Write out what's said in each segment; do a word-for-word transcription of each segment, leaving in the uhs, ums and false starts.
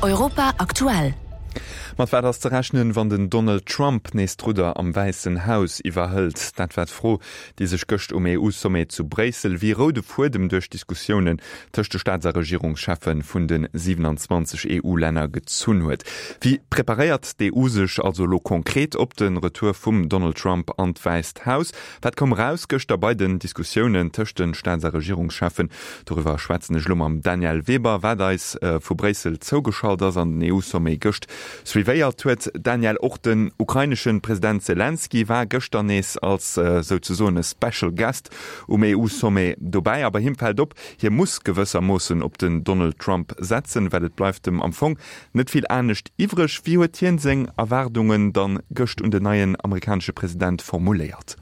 Europa aktuell. Mat war das zerrechnen, wann den Donald Trump nächst Ruder am Weißen Haus iwwerhëlt. Dat werd froh, die sech gëcht um E U-Sommet zu Bresel, wie rode vor dem durch Diskussionen töchte Staatsregierungschefen vun den siebenundzwanzig E U-Länder gezun huet. Wie präpariert de U sech also lo konkret op den Retour vum Donald Trump an Weißt Haus? Wat kom raus gëcht dabei den Diskussionen töchten Staatsregierungschefen darüber schwätzenne Schlumm am Daniel Weber, wer da is äh, vu Bresel zougeschaut ass an den E U-Sommet gëcht. Wéiert huet Daniel och den ukrainischen Präsident Zelensky war gëchternees als äh, sozusagen Special Guest um E U-Sommet dobei, aber himfällt op, hier muss gewësser mussssen op den Donald Trump setzen, weil et bleif dem Empfang net viel ernstnecht iwrech, wie huet hien seng Erwartungen dann gëcht und den neuen amerikanische Präsident formuliert.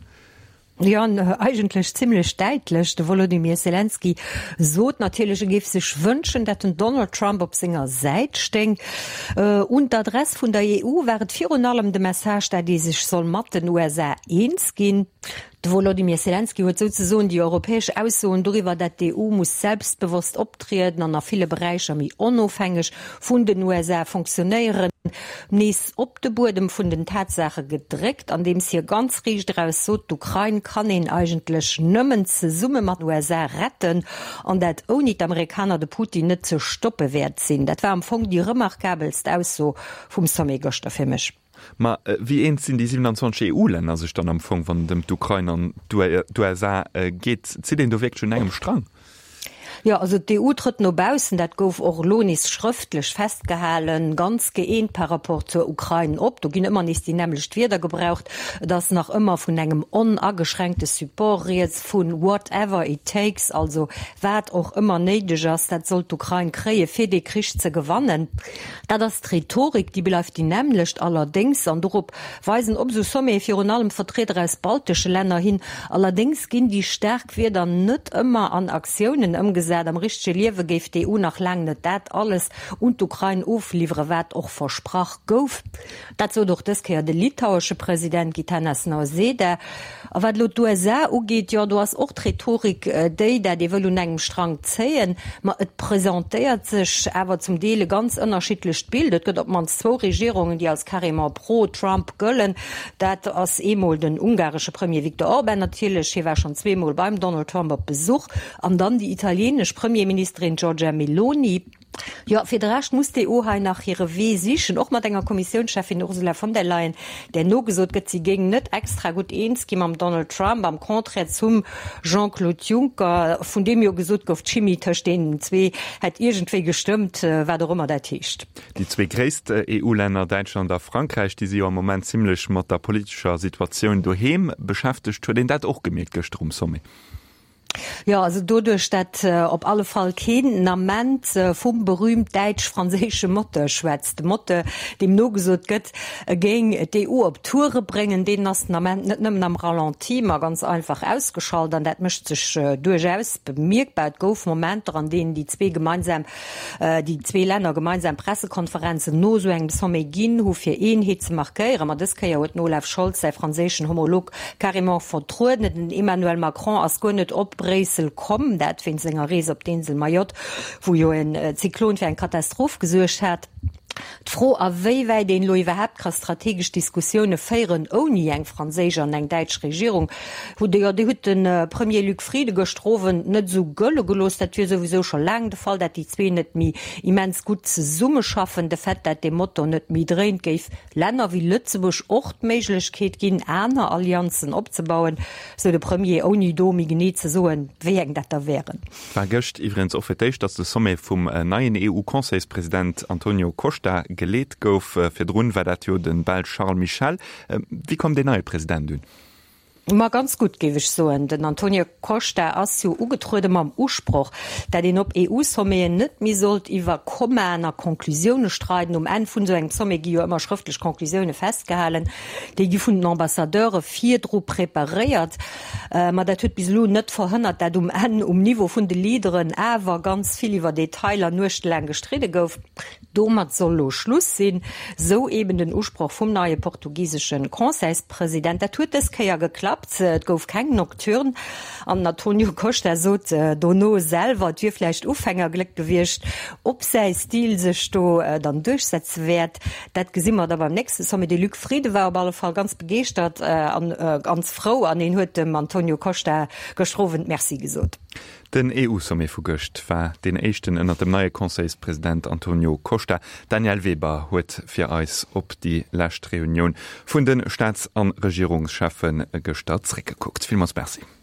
Ja, eigentlich ziemlich deitlich. Der Volodymyr Zelensky so natürlich gif sich wünschen, dass den Donald Trump op seiner Seite steht. Äh, und der Adresse von der E U wäret vier und allem de Message, dass die sich soll mit den U S A eins gehen. Der Volodymyr Zelensky hat sozusagen die europäische Aussage darüber, dass die E U muss selbstbewusst auftreten und in vielen Bereichen wie unabhängig von den U S A funktionieren. Nies op de Boden vun den Tatsache gedreckt, an dem es hier ganz rich draus so, die Ukraine kann ihn eigentlich nëmmen ze Summe mat U S A retten, an dat auch nicht Amerikaner de Putin net zu stoppen wert sind. Dat war am Fong die remarkabelst aus so vom Sommergöster für mich. Ma äh, wie ent sind die siebenundzwanzig E U-Länder sich dann am Fong von dem Ukraine an U S A äh, geht, zi den du weg schon engem Strang? Ja, also die E U tritt no bausen, dat gouf och lonis schriftlich festgehalen, ganz geehnt per rapport zur Ukraine op. Du ginn immer nicht die nämlich wieder gebraucht, dass nach immer vun engem onaggeschränkte Support jetzt vun whatever it takes, also wat auch immer neidig ass, dat soll Ukraine kree fir de Krieg ze gewannen. Da das Rhetorik, die beläuft die nämlichcht allerdings an Europa weisen ob so somme Fi allem Vertreter aus baltische Länder hin. Allerdings ginn die Stärk wieder net immer an Aktionen umgesetzt. Am richtige Liewe geif die E U nach lang net dat alles und Ukraine ofliefere wat och versprach gouf. Dat so doch das de litauische Präsident Gitanas Nausėda. wat lo U S A ugeht, ja du hast och Rhetorik äh, déi, der de will engem Strang zeien, ma et präsentiert sech awer zum Deele ganz unterschiedlich bildet, gëtt ob man zwo Regierungen, die als Karima pro Trump göllen, dat ass emol den ungarische Premier Viktor Orban natürlich, hier war schon zweimal beim Donald Trump op Besuch, an dann die italienische Premierministerin Giorgia Meloni. Ja, fir recht muss die E U nach ihre We sichen och mat enger Kommissionschefin Ursula von der Leyen, der no gesot gët sie gegen net extra gut eens gi am Donald Trump am Kontre zum Jean-Claude Juncker, von dem jo gesot gouf Chimi terstehen zwee hat irgendwe gestimmt, war der immer der Tischcht. Die zwei größten E U-Länder Deutschland und Frankreich, die sie im Moment ziemlich mit der politischen Situation daheim beschäftigt, den dat auch gemerkt gestern Sommer. Ja, also dadurch, dass äh, auf alle Fall kein Nament äh, vom berühmt deutsch-französische Motto schwätzt. Motto, dem nur gesagt wird, äh, gegen die E U auf Touren bringen, den das Nament nicht nur am Ralenti mal ganz einfach ausgeschaltet. Und das möchte sich äh, durchaus bemerkbar. Es gab Momente, an denen die zwei gemeinsam, äh, die zwei Länder gemeinsam Pressekonferenzen nur so ein bisschen gehen, wo für Einheit zu markieren. Aber das kann ja auch Olaf Scholz, sein französischen Homolog, carrément vertrauen. Emmanuel Macron als gar nicht ob Bresel kommen, dat fin senger Rees op d'Insel Mayotte, wo jo en äh, Zyklon fir en Katastroph gesuercht hat. Froh aéi wei den lo iwwerhap kra strategisch Diskussionioune féieren oni eng Fraéger an eng Deitsch Regierung, wo de ja de hut den äh, Premier Luc Friede gestrowen net so gëlle gelos, dat fir sowieso schon lang de Fall, dat die zwee net mi immens gut ze Summe schaffen, de Fett dat de Motto net mi dreint geif Länner wie Lützebusch ocht méiglechkeet ginn Äner Allianzen opzebauen, so de Premier oni domi geneet ze soen wégen dat da wären. War gëcht iwrens offetéich, dat de Somme vum äh, neien E U-Konseilspräsident Antonio Costa geleet gouf fir d'Run war dat jo den Bel Charles Michel. Wie kom de neue Präsident dun? Ma ganz gut gewich so den Antonio Costa ass jo ugetrudem am Urspruch, dat den op E U-Sommeien net mi sollt iwwer kommener Konklusionune streiten um en vun so eng Somme gi jo immer schriftlich Konklusionune festgehalen, déi gi vun den Ambassadeure vierdro prepariert, äh, mat dat huet bis lo net verhënnert, dat um en um Niveau vun de Liederen awer ganz viel iwwer Detailer nuchtläng gestrede gouf. Domat solo Schluss sinn, so eben den Urspruch vum neue portugiesischen Conseilspräsident. Der tut es ja geklappt, et gouf kein Nocturn an Antonio Costa so äh, Dono selber Türfleisch Uhänger glück gewircht, ob sei Stil sech do äh, dann durchsetzen werd. Dat gesinnmmer da beim nächsten Sommer die Lü Friede war auf alle Fall ganz begeert äh, an äh, ganz Frau an den huet dem Antonio Costa gestrowen Merci gesot. Den E U-Somme vu Göcht war den echten ënner dem neue Conseilspräsident Antonio Costa. Daniel Weber huet fir eis op die Lächtreunion vun den Staats- an Regierungschefen gestartreck geguckt. Vielmals merci.